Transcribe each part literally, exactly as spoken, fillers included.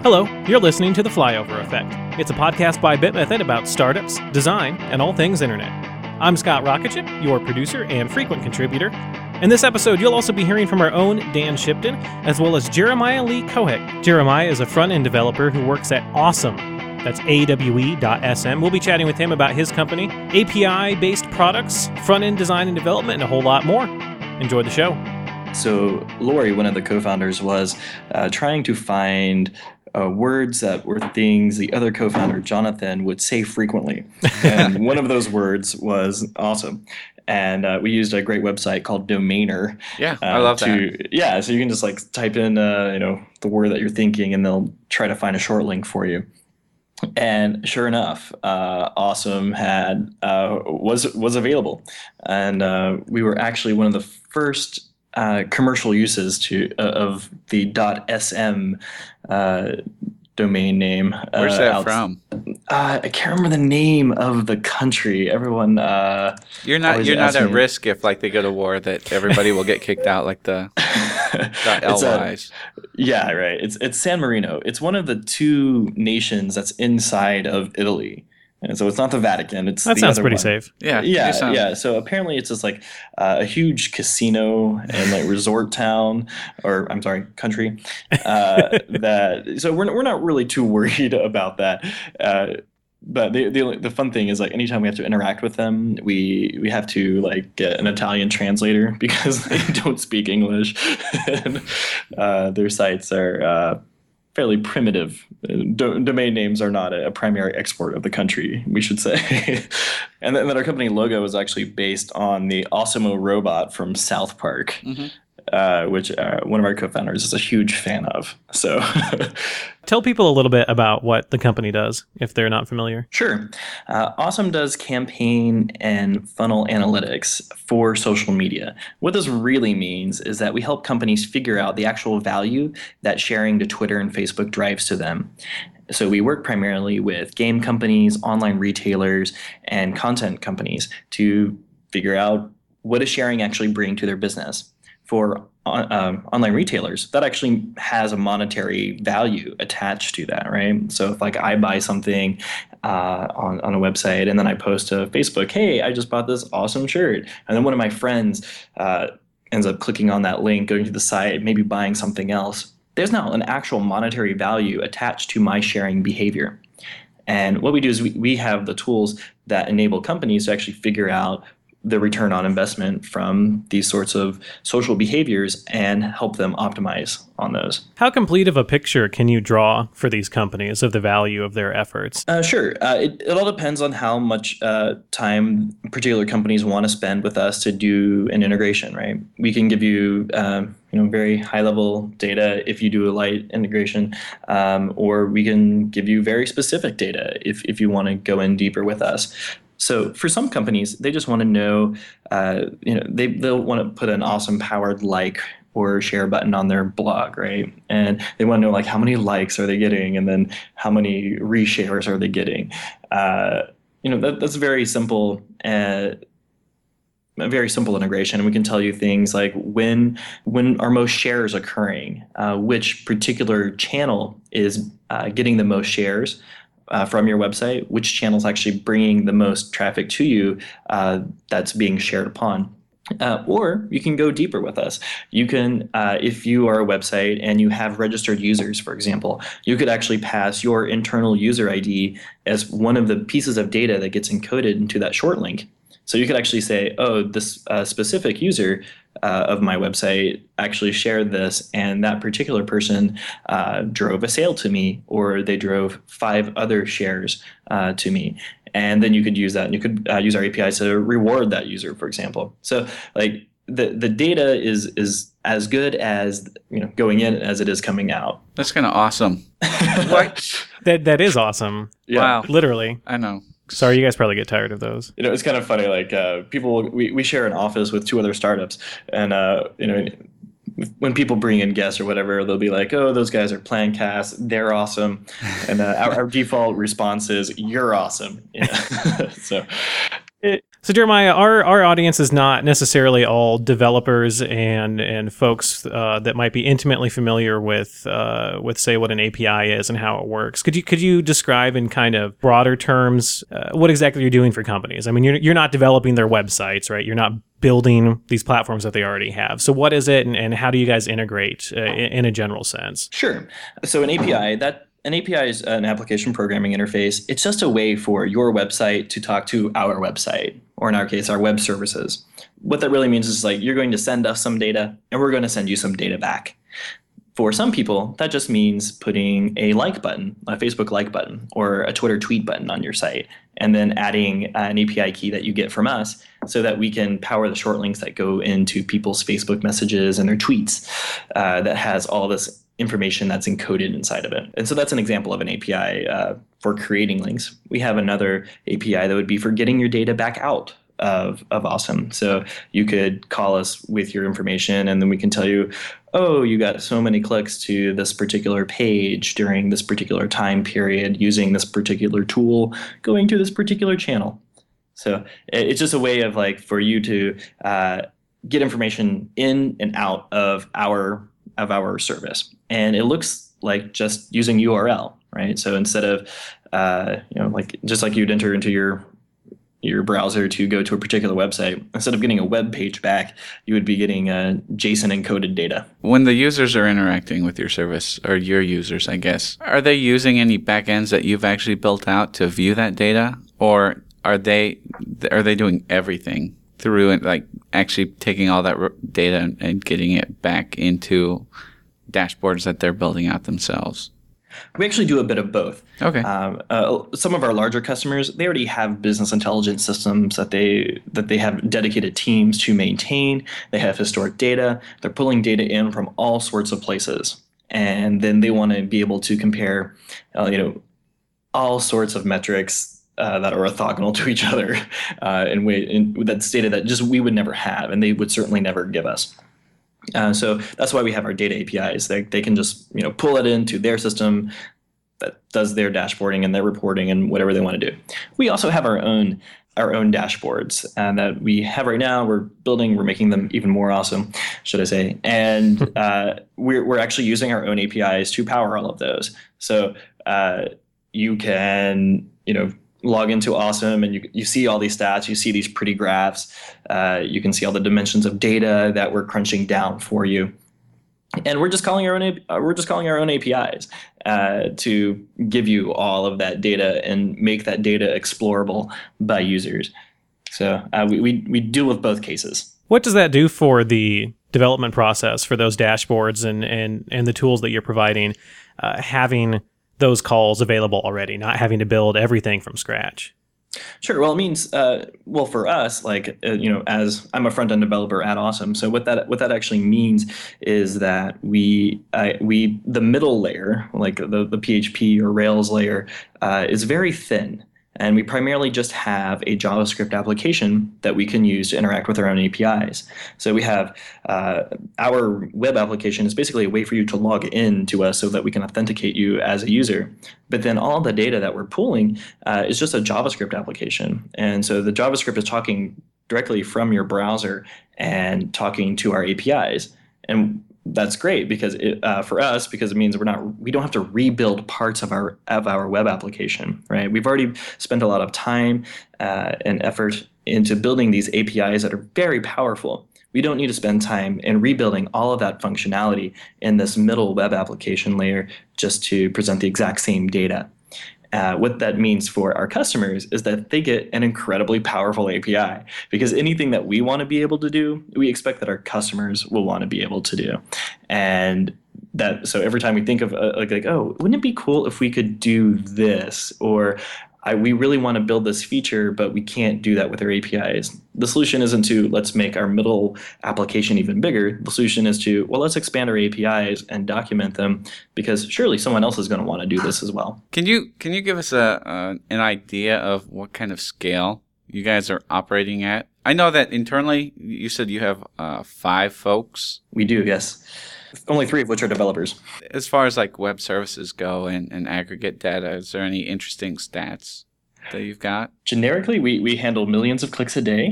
Hello, you're listening to The Flyover Effect. It's a podcast by BitMethod about startups, design, and all things internet. I'm Scott Rocketship, your producer and frequent contributor. In this episode, you'll also be hearing from our own Dan Shipton, as well as Jeremiah Lee Kohek. Jeremiah is a front-end developer who works at Awesome. That's A W E dot S M. We'll be chatting with him about his company, A P I-based products, front-end design and development, and a whole lot more. Enjoy the show. So Lori, one of the co-founders, was uh, trying to find uh, words that were things the other co-founder, Jonathan, would say frequently. And one of those words was awesome. And uh, we used a great website called Domainer. Yeah, uh, I love to, that. Yeah, so you can just like type in uh, you know the word that you're thinking, and they'll try to find a short link for you. And sure enough, uh, Awesome had uh, was was available, and uh, we were actually one of the first uh, commercial uses to uh, of the .sm uh, domain name. Where's uh, that out, from? Uh, I can't remember the name of the country. Everyone, uh, You're not you're not at me. risk if like they go to war that everybody will get kicked out like the .lys. Yeah, right. It's it's San Marino. It's one of the two nations that's inside of Italy. And so it's not the Vatican. It's that the sounds other pretty one. safe. Yeah, yeah, sound- yeah. So apparently it's just like uh, a huge casino and like resort town, or I'm sorry, country. Uh, that so we're we're not really too worried about that. Uh, But the, the the fun thing is like anytime we have to interact with them, we we have to like get an Italian translator because they don't speak English, and uh, their sites are uh, fairly primitive. Do- domain names are not a primary export of the country, we should say. And then, then our company logo is actually based on the Osimo robot from South Park. Mm-hmm. Uh, which uh, one of our co-founders is a huge fan of. So tell people a little bit about what the company does if they're not familiar. Sure. Uh, Awesome does campaign and funnel analytics for social media. What this really means is that we help companies figure out the actual value that sharing to Twitter and Facebook drives to them. So we work primarily with game companies, online retailers, and content companies to figure out what does sharing actually bring to their business. For uh, online retailers, that actually has a monetary value attached to that, right? So if like I buy something uh, on, on a website and then I post to Facebook, hey, I just bought this awesome shirt. And then one of my friends uh, ends up clicking on that link, going to the site, maybe buying something else. There's now an actual monetary value attached to my sharing behavior. And what we do is we, we have the tools that enable companies to actually figure out the return on investment from these sorts of social behaviors and help them optimize on those. How complete of a picture can you draw for these companies of the value of their efforts? Uh, sure. Uh, it, it all depends on how much uh, time particular companies want to spend with us to do an integration, right? We can give you um, you know, very high-level data if you do a light integration, um, or we can give you very specific data if, if you want to go in deeper with us. So for some companies, they just want to know, uh, you know, they, they'll want to put an awesome powered like or share button on their blog, right? And they want to know like how many likes are they getting, and then how many reshares are they getting. Uh, you know, that, that's very simple, uh, a very simple integration. And we can tell you things like when when are most shares occurring, uh, which particular channel is uh, getting the most shares Uh, from your website, which channel is actually bringing the most traffic to you uh, that's being shared upon. Uh, or you can go deeper with us. You can, uh, if you are a website and you have registered users, for example, you could actually pass your internal user I D as one of the pieces of data that gets encoded into that short link. So you could actually say, oh, this uh, specific user uh, of my website actually shared this, and that particular person uh, drove a sale to me, or they drove five other shares uh, to me. And then you could use that, and you could uh, use our A P Is to reward that user, for example. So like the the data is is as good as, you know, going in as it is coming out. That's kind of awesome. What? That that is awesome. Yeah. Wow. Literally. I know. Sorry, you guys probably get tired of those. You know, it's kind of funny. Like uh, people, we, we share an office with two other startups, and uh, you know, when people bring in guests or whatever, they'll be like, "Oh, those guys are Plancast. They're awesome," and uh, our, our default response is, "You're awesome." Yeah. So, It, So Jeremiah, our, our audience is not necessarily all developers and and folks uh, that might be intimately familiar with uh, with say what an A P I is and how it works. Could you could you describe in kind of broader terms uh, what exactly you're doing for companies? I mean, you're you're not developing their websites, right? You're not building these platforms that they already have. So what is it, and, and how do you guys integrate uh, in, in a general sense? Sure. So an A P I that. An A P I is an application programming interface. It's just a way for your website to talk to our website, or in our case, our web services. What that really means is like you're going to send us some data and we're going to send you some data back. For some people, that just means putting a like button, a Facebook like button, or a Twitter tweet button on your site, and then adding an A P I key that you get from us so that we can power the short links that go into people's Facebook messages and their tweets uh, that has all this information that's encoded inside of it. And so that's an example of an A P I uh, for creating links. We have another A P I that would be for getting your data back out of, of Awesome. So you could call us with your information and then we can tell you, oh, you got so many clicks to this particular page during this particular time period using this particular tool going to this particular channel. So it's just a way of like for you to uh, get information in and out of our of our service. And it looks like just using U R L, right? So instead of, uh, you know, like just like you'd enter into your your browser to go to a particular website, instead of getting a web page back, you would be getting uh, JSON encoded data. When the users are interacting with your service, or your users, I guess, are they using any backends that you've actually built out to view that data, or are they are they doing everything through it, like actually taking all that data and getting it back into dashboards that they're building out themselves? We actually do a bit of both. Okay. Um, uh, some of our larger customers, they already have business intelligence systems that they that they have dedicated teams to maintain. They have historic data. They're pulling data in from all sorts of places, and then they want to be able to compare, uh, you know, all sorts of metrics Uh, that are orthogonal to each other uh, in way in, that's data that just we would never have, and they would certainly never give us. Uh, so that's why we have our data A P Is. They they can just you know pull it into their system that does their dashboarding and their reporting and whatever they want to do. We also have our own our own dashboards uh, that we have right now. We're building. We're making them even more awesome, should I say? And uh, we're we're actually using our own A P Is to power all of those. So uh, you can you know. log into Awesome and you you see all these stats, you see these pretty graphs, uh, you can see all the dimensions of data that we're crunching down for you, and we're just calling our own uh, we're just calling our own A P Is uh, to give you all of that data and make that data explorable by users. So uh, we, we we deal with both cases. What does that do for the development process for those dashboards and and and the tools that you're providing, uh, having those calls available already, not having to build everything from scratch? Sure. Well, it means, uh, well, for us, like, uh, you know, as I'm a front-end developer at Awesome. So what that what that actually means is that we uh, we the middle layer, like the the P H P or Rails layer, uh, is very thin. And we primarily just have a JavaScript application that we can use to interact with our own A P Is. So we have uh, our web application is basically a way for you to log in to us so that we can authenticate you as a user. But then all the data that we're pulling uh, is just a JavaScript application. And so the JavaScript is talking directly from your browser and talking to our A P Is. And that's great because it, uh, for us, because it means we're not, we don't have to rebuild parts of our of our web application, right? We've already spent a lot of time uh, and effort into building these A P Is that are very powerful. We don't need to spend time in rebuilding all of that functionality in this middle web application layer just to present the exact same data. Uh, what that means for our customers is that they get an incredibly powerful A P I, because anything that we want to be able to do, we expect that our customers will want to be able to do. And that, so every time we think of uh, like, like, oh, wouldn't it be cool if we could do this? Or I, we really want to build this feature, but we can't do that with our A P Is. The solution isn't to let's make our middle application even bigger. The solution is to, well, let's expand our A P Is and document them, because surely someone else is going to want to do this as well. Can you can you give us a uh, an idea of what kind of scale you guys are operating at? I know that internally you said you have uh, five folks. We do, yes. Only three of which are developers. As far as like web services go and, and aggregate data, is there any interesting stats? that you've got? Generically, we, we handle millions of clicks a day.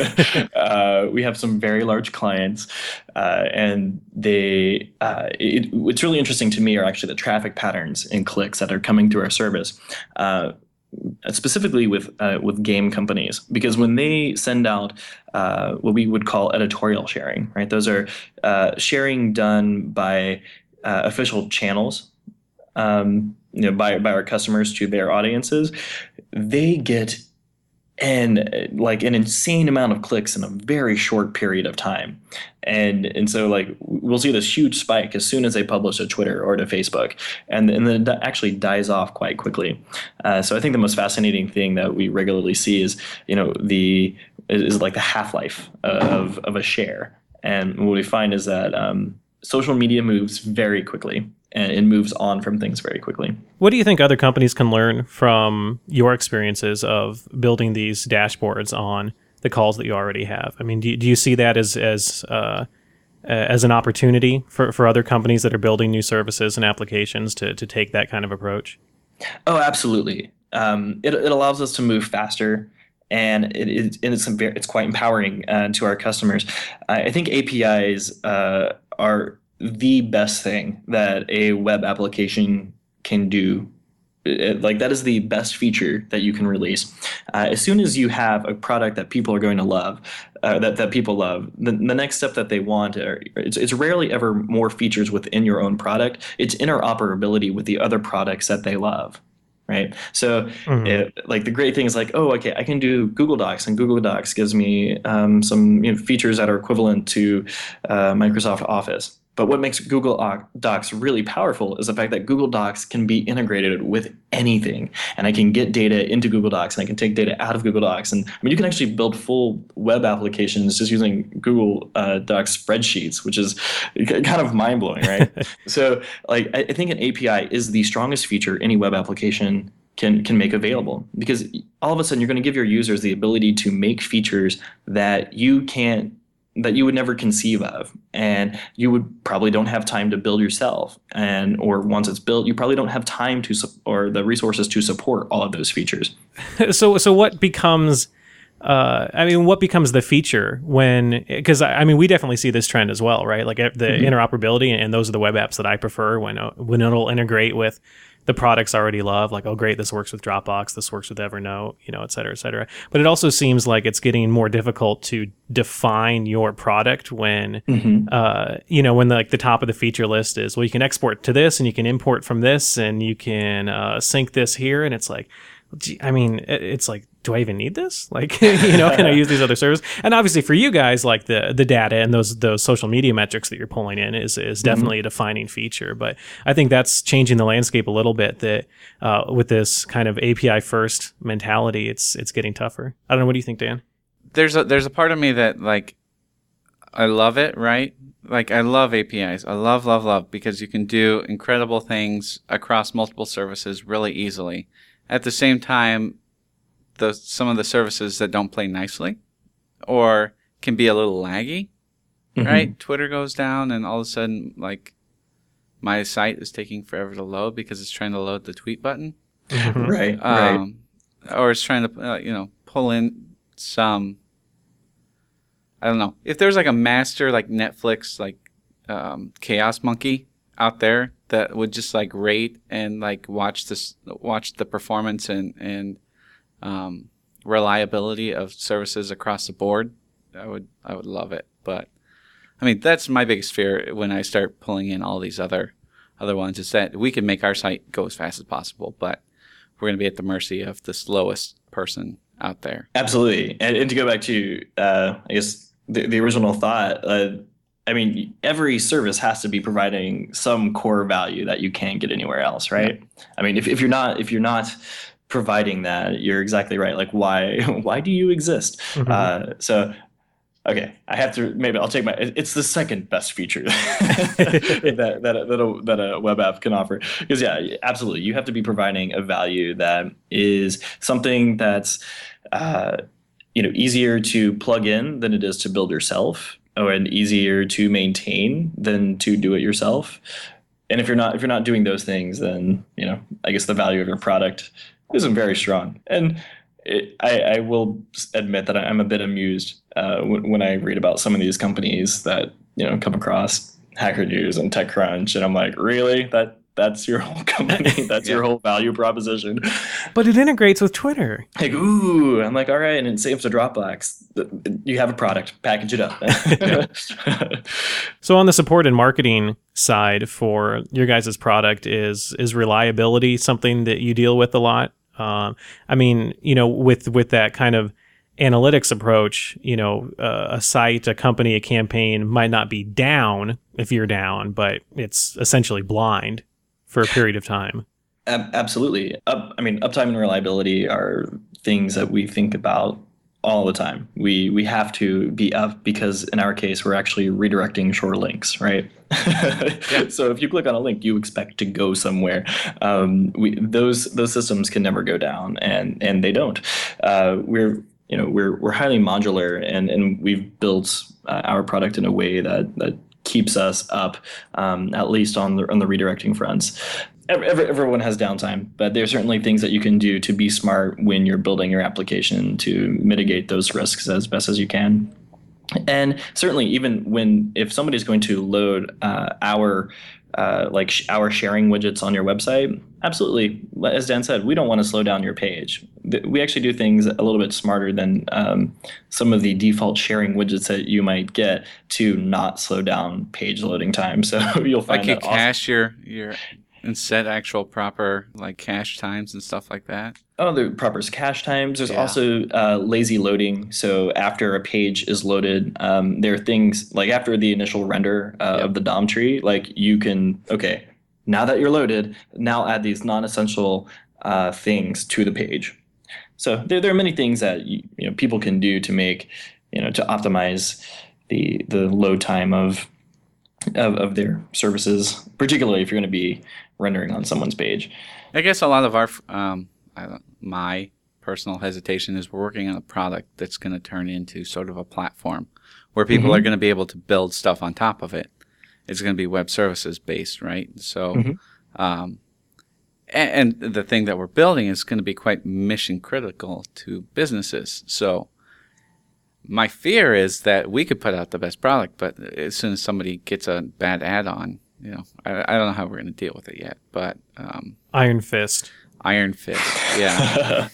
uh, we have some very large clients, uh, and they uh, it, what's really interesting to me are actually the traffic patterns in clicks that are coming through our service. Uh, specifically with uh, with game companies, because when they send out uh, what we would call editorial sharing, right? Those are uh, sharing done by uh, official channels, um, you know, by by our customers to their audiences. They get and like an insane amount of clicks in a very short period of time. And and so like we'll see this huge spike as soon as they publish to Twitter or to Facebook, and, and then it actually dies off quite quickly. Uh, so I think the most fascinating thing that we regularly see is, you know, the is, is like the half-life of, of a share. And what we find is that um, social media moves very quickly, and it moves on from things very quickly. What do you think other companies can learn from your experiences of building these dashboards on the calls that you already have? I mean, do you, do you see that as as uh, as an opportunity for, for other companies that are building new services and applications to to take that kind of approach? Oh, absolutely. Um, it it allows us to move faster, and it is and it's it's quite empowering uh, to our customers. I think A P Is uh, are the best thing that a web application can do. It, like that is the best feature that you can release. Uh, as soon as you have a product that people are going to love, uh, that, that people love, the, the next step that they want, are, it's, it's rarely ever more features within your own product. It's interoperability with the other products that they love. Right. So mm-hmm. it, like the great thing is like, oh, OK, I can do Google Docs, and Google Docs gives me um, some you know, features that are equivalent to uh, Microsoft Office. But what makes Google Docs really powerful is the fact that Google Docs can be integrated with anything. And I can get data into Google Docs, and I can take data out of Google Docs. And I mean, you can actually build full web applications just using Google uh, Docs spreadsheets, which is kind of mind-blowing, right? So like, I, I think an A P I is the strongest feature any web application can can make available, because all of a sudden you're going to give your users the ability to make features that you can't that you would never conceive of, and you would probably don't have time to build yourself, and or once it's built, you probably don't have time to su- or the resources to support all of those features. so so what becomes uh, I mean, what becomes the feature when, because I mean, we definitely see this trend as well, right? Like the mm-hmm. interoperability, and those are the web apps that I prefer when when it'll integrate with the products I already love, like, oh, great, this works with Dropbox, this works with Evernote, you know, et cetera, et cetera. But it also seems like it's getting more difficult to define your product when, mm-hmm. uh, you know, when the, like the top of the feature list is, well, you can export to this, and you can import from this, and you can uh, sync this here. And it's like, gee, I mean, it's like, do I even need this? Like, you know, can I use these other services? And obviously for you guys, like the the data and those those social media metrics that you're pulling in is is definitely mm-hmm. a defining feature. But I think that's changing the landscape a little bit, that uh, with this kind of A P I first mentality, it's it's getting tougher. I don't know. What do you think, Dan? There's a there's a part of me that, like, I love it, right? Like, I love A P Is. I love, love, love, because you can do incredible things across multiple services really easily. At the same time, the some of the services that don't play nicely or can be a little laggy, mm-hmm. right? Twitter goes down, and all of a sudden, like, my site is taking forever to load because it's trying to load the tweet button. Mm-hmm. Right, um, right. Or it's trying to, uh, you know, pull in some, I don't know. If there's like a master, like Netflix, like um, Chaos Monkey out there that would just like rate and like watch this, watch the performance and, and, Um, reliability of services across the board, I would I would love it. But I mean, that's my biggest fear when I start pulling in all these other other ones, is that we can make our site go as fast as possible, but we're going to be at the mercy of the slowest person out there. Absolutely. And, and to go back to uh, I guess the, the original thought, uh, I mean, every service has to be providing some core value that you can't get anywhere else, right? Yeah. I mean, if, if you're not if you're not providing that, you're exactly right. Like, why why do you exist? Mm-hmm. Uh, so, okay, I have to, maybe I'll take my, it's the second best feature that, that, that, a, that a web app can offer. Because yeah, absolutely. You have to be providing a value that is something that's, uh, you know, easier to plug in than it is to build yourself, or and easier to maintain than to do it yourself. And if you're not, if you're not doing those things, then, you know, I guess the value of your product isn't very strong. And it, I, I will admit that I'm a bit amused uh, when, when I read about some of these companies that, you know, come across Hacker News and TechCrunch, and I'm like, really? That that's your whole company? That's yeah. your whole value proposition? But it integrates with Twitter. Like, ooh, I'm like, all right, and it saves to Dropbox. You have a product, package it up. So on the support and marketing side for your guys' product, is is reliability something that you deal with a lot? Um, I mean, you know, with with that kind of analytics approach, you know, uh, a site, a company, a campaign might not be down if you're down, but it's essentially blind for a period of time. Absolutely. Up, I mean, uptime and reliability are things that we think about all the time. We we have to be up because in our case, we're actually redirecting short links, right? Yeah. So if you click on a link, you expect to go somewhere. Um, we those those systems can never go down, and and they don't. Uh, we're you know we're we're highly modular, and and we've built uh, our product in a way that that keeps us up, um, at least on the on the redirecting fronts. Every, everyone has downtime, but there's certainly things that you can do to be smart when you're building your application to mitigate those risks as best as you can. And certainly, even when if somebody's going to load uh, our uh, like sh- our sharing widgets on your website, absolutely, as Dan said, we don't want to slow down your page. We actually do things a little bit smarter than um, some of the default sharing widgets that you might get to not slow down page loading time. So you'll find like you that cache awesome. your your. And set actual proper like cache times and stuff like that? Oh, the proper cache times. There's yeah. also uh, lazy loading. So after a page is loaded, um, there are things like after the initial render uh, yep. of the D O M tree, like you can, okay, now that you're loaded, now add these non-essential uh, things to the page. So there, there are many things that you, you know people can do to make, you know, to optimize the the load time of Of, of their services, particularly if you're going to be rendering on someone's page. I guess a lot of our, um, I don't, my personal hesitation is we're working on a product that's going to turn into sort of a platform where people mm-hmm. are going to be able to build stuff on top of it. It's going to be web services based, right? So, mm-hmm. um, and, and the thing that we're building is going to be quite mission critical to businesses. So, my fear is that we could put out the best product, but as soon as somebody gets a bad add-on, you know, I, I don't know how we're going to deal with it yet. But um, Iron Fist, Iron Fist, yeah.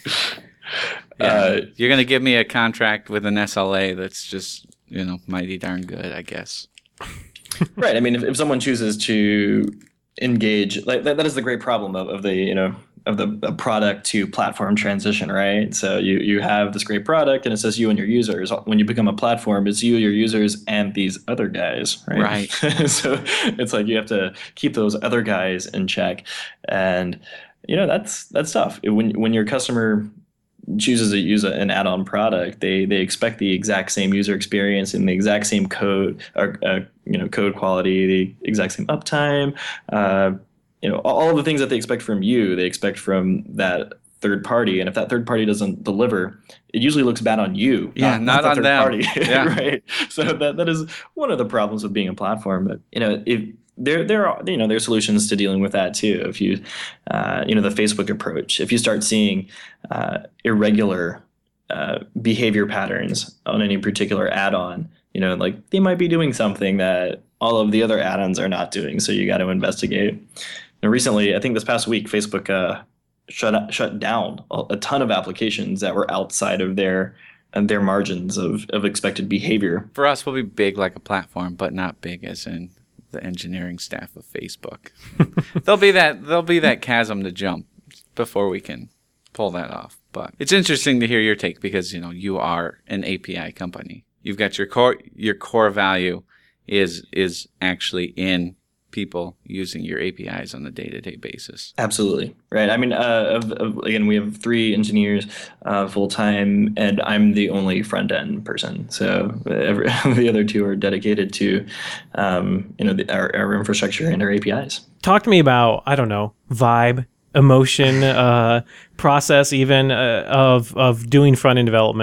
yeah. Uh, You're going to give me a contract with an S L A that's just, you know, mighty darn good, I guess. Right. I mean, if, if someone chooses to engage, like that, that is the great problem of, of the, you know. of the product to platform transition, right? So you you have this great product and it says you and your users. When you become a platform, it's you, your users, and these other guys, right? Right. So it's like you have to keep those other guys in check. And, you know, that's that's tough. When when your customer chooses to use a, an add-on product, they they expect the exact same user experience and the exact same code, or uh, you know, code quality, the exact same uptime, uh, you know, all of the things that they expect from you, they expect from that third party. And if that third party doesn't deliver, it usually looks bad on you. Yeah, not, not, not the on third them. Party. Yeah. Right. So that that is one of the problems with being a platform. But, you know, if there there are, you know, there are solutions to dealing with that too. If you, uh, you know, the Facebook approach, if you start seeing uh, irregular uh, behavior patterns on any particular add-on, you know, like they might be doing something that all of the other add-ons are not doing. So you got to investigate. Now, recently, I think this past week, Facebook uh, shut shut down a ton of applications that were outside of their uh, their margins of, of expected behavior. For us, we'll be big like a platform, but not big as in the engineering staff of Facebook. there'll be that there'll be that chasm to jump before we can pull that off. But it's interesting to hear your take because you know you are an A P I company. You've got your core your core value is is actually in people using your A P Is on a day-to-day basis. Absolutely. Right. I mean, uh, of, of, again, we have three engineers uh, full-time, and I'm the only front-end person. So every, the other two are dedicated to, um, you know, the, our, our infrastructure and our A P Is. Talk to me about, I don't know, vibe, emotion, uh, process even uh, of of doing front-end development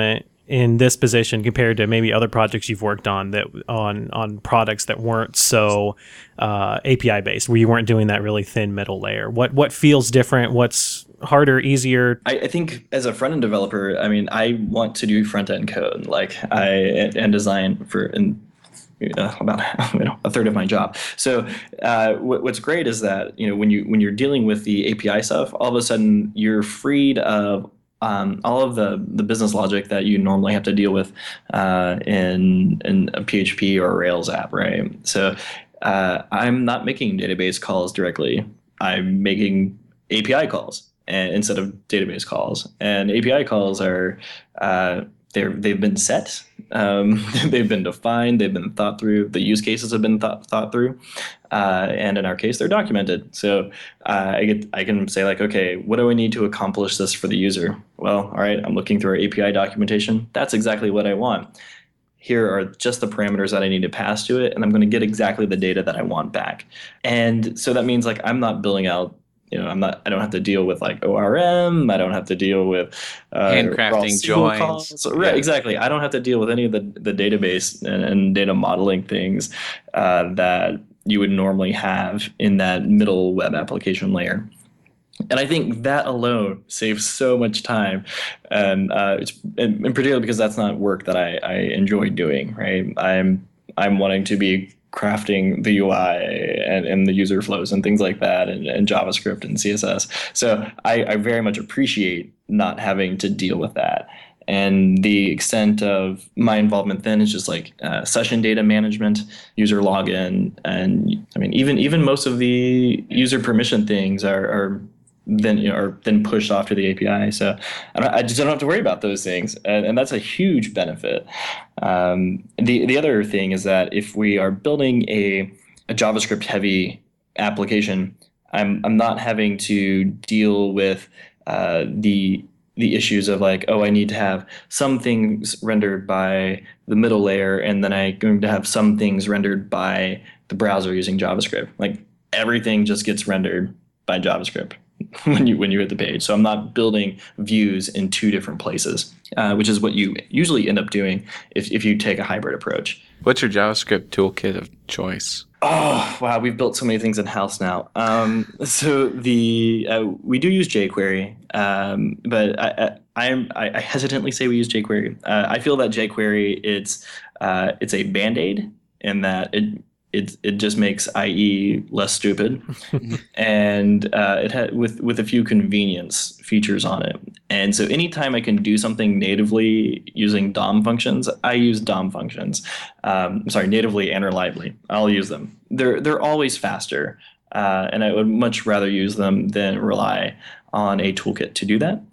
in this position compared to maybe other projects you've worked on that on on products that weren't so uh, A P I based, where you weren't doing that really thin middle layer? What what feels different? What's harder, easier? I, I think as a front end developer, I mean, I want to do front end code, like I and design for and uh, about you know, a third of my job. So uh, what, what's great is that you know when you when you're dealing with the A P I stuff, all of a sudden you're freed of Um, all of the, the business logic that you normally have to deal with uh, in in a P H P or a Rails app, right? So uh, I'm not making database calls directly. I'm making A P I calls and, instead of database calls. And A P I calls are uh, they're they've been set, um, they've been defined, they've been thought through. The use cases have been thought thought through. Uh, and in our case, they're documented. So uh, I get, I can say like, okay, what do I need to accomplish this for the user? Well, all right, I'm looking through our A P I documentation. That's exactly what I want. Here are just the parameters that I need to pass to it, and I'm going to get exactly the data that I want back. And so that means like I'm not building out. You know, I'm not. I don't have to deal with like O R M. I don't have to deal with uh, handcrafting joins. So, right, yeah. Exactly. I don't have to deal with any of the the database and, and data modeling things uh, that you would normally have in that middle web application layer. And I think that alone saves so much time, and uh, it's in, in particular because that's not work that I, I enjoy doing. Right, I'm I'm wanting to be crafting the U I and, and the user flows and things like that, and, and JavaScript and C S S. So I, I very much appreciate not having to deal with that. And the extent of my involvement then is just like uh, session data management, user login, and I mean even even most of the user permission things are, are then you know, are then pushed off to the A P I. So I, don't, I just don't have to worry about those things, and, and that's a huge benefit. Um, the the other thing is that if we are building a, a JavaScript heavy application, I'm I'm not having to deal with uh, the the issues of like, oh, I need to have some things rendered by the middle layer, and then I'm going to have some things rendered by the browser using JavaScript. Like everything just gets rendered by JavaScript when you when you hit the page. So I'm not building views in two different places, uh, which is what you usually end up doing if, if you take a hybrid approach. What's your JavaScript toolkit of choice? Oh, wow. We've built so many things in-house now. Um, so the uh, we do use jQuery, um, but I, I, I, I hesitantly say we use jQuery. Uh, I feel that jQuery, it's uh, it's a Band-Aid in that it it it just makes I E less stupid, and uh, it had with with a few convenience features on it. And so anytime I can do something natively using D O M functions, I use D O M functions. Um, I'm sorry, natively and reliably. I'll use them. They're they're always faster, uh, and I would much rather use them than rely on a toolkit to do that.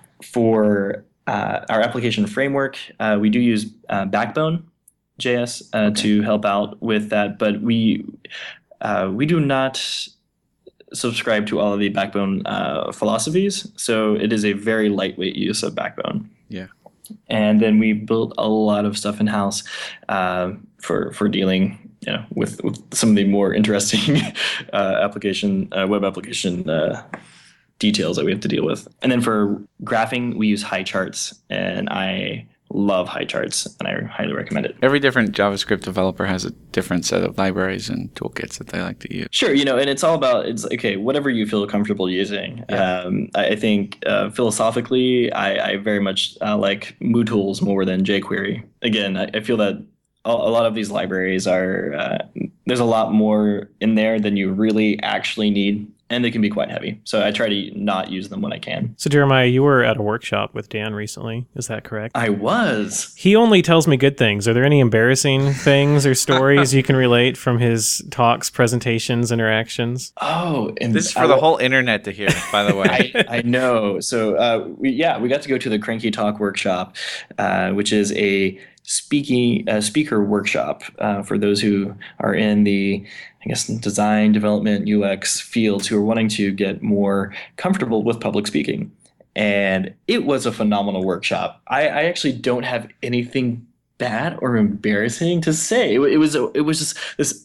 For uh, our application framework, uh, we do use uh, Backbone J S uh, okay. to help out with that, but we uh, we do not subscribe to all of the Backbone uh, philosophies, so it is a very lightweight use of Backbone. Yeah, and then we built a lot of stuff in house uh, for for dealing, you know, with, with some of the more interesting uh, application uh, web application uh, details that we have to deal with. And then for graphing, we use Highcharts, and I love Highcharts, and I highly recommend it. Every different JavaScript developer has a different set of libraries and toolkits that they like to use. Sure, you know, and it's all about, it's okay, whatever you feel comfortable using. Yeah. Um, I, I think uh, philosophically, I, I very much uh, like MooTools more than jQuery. Again, I, I feel that a, a lot of these libraries are, uh, there's a lot more in there than you really actually need, and they can be quite heavy. So I try to not use them when I can. So Jeremiah, you were at a workshop with Dan recently. Is that correct? I was. He only tells me good things. Are there any embarrassing things or stories you can relate from his talks, presentations, interactions? Oh, and this is for I, the whole internet to hear, by the way. I, I know. So uh, we, yeah, we got to go to the Cranky Talk workshop, uh, which is a speaking uh, speaker workshop uh, for those who are in the, I guess, design, development, U X fields who are wanting to get more comfortable with public speaking. And it was a phenomenal workshop. I, I actually don't have anything bad or embarrassing to say. It, it was it was just this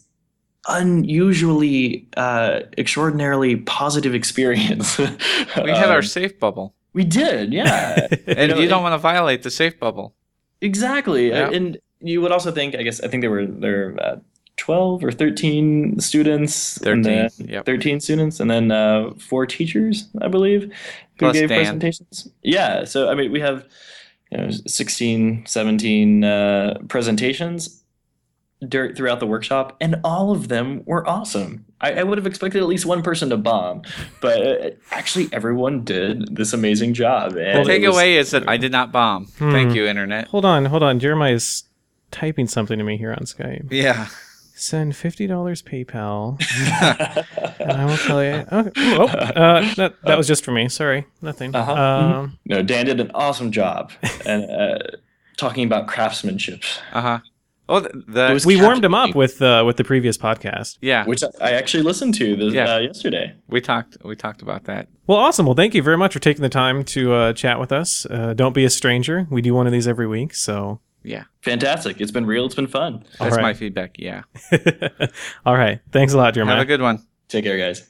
unusually, uh, extraordinarily positive experience. We had um, our safe bubble. We did, yeah. And you, know, you don't want to violate the safe bubble. Exactly. Yeah. And you would also think, I guess, I think there were there were uh, twelve or thirteen students. and thirteen, then- yep. thirteen students, and then uh, four teachers, I believe, who Plus gave Dan. presentations. Yeah. So, I mean, we have you know, sixteen, seventeen uh, presentations dur- throughout the workshop, and all of them were awesome. I, I would have expected at least one person to bomb, but uh, actually everyone did this amazing job. And The it was- takeaway is that I did not bomb. Thank you, Internet. Hold on, hold on. Jeremiah's typing something to me here on Skype. Yeah. Send fifty dollars PayPal, and I will tell you. Okay. Oh, uh, that that was just for me. Sorry, nothing. Uh-huh. Um, No, Dan did an awesome job and uh, talking about craftsmanship, Uh huh. Oh, the, the It was we warmed him up captivating. with uh, with the previous podcast. yeah. which I actually listened to this, Yeah. uh, yesterday. We talked. We talked about that. Well, awesome. Well, thank you very much for taking the time to uh, chat with us. Uh, don't be a stranger. We do one of these every week, so. Yeah. Fantastic. It's been real. It's been fun. That's right. my feedback. Yeah. All right. Thanks a lot, Jeremiah. Have a good one. Take care, guys.